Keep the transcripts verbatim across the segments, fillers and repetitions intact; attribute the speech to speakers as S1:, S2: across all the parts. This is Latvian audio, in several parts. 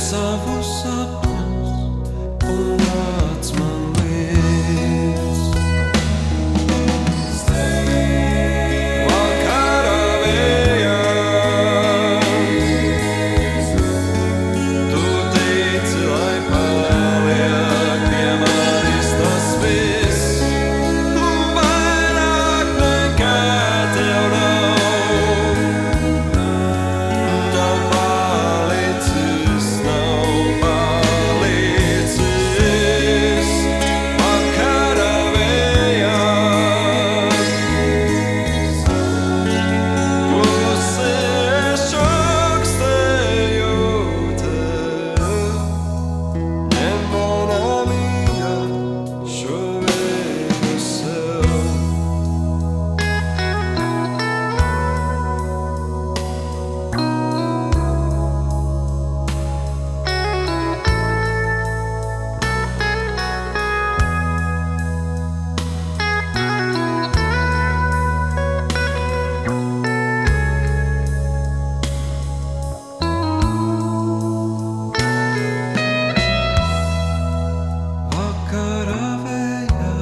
S1: savus sapņus un nāc man līdz. Vakara vējā, tu teici, lai paliek pie manis tas viss, vairāk nekā tev nav. Nav palicis, nav palicis vakara vējā. Klusies čakstēju tev, ņem manā mīļā šo vēju sev. Vakara vējā,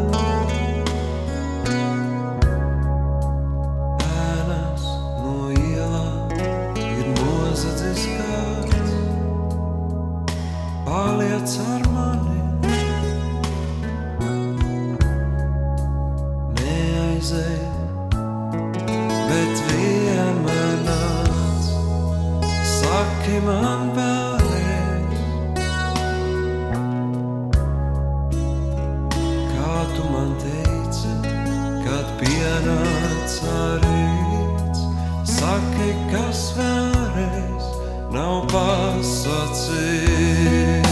S1: ēnas no ielām ir nozadzis kāds. Paliec ar mani, neaizej, bet vienmēr nāc. Saki man vēlreiz, kā tu man teici, kad pienāca rīts. Saki, kas vēlreiz nav pasacīts.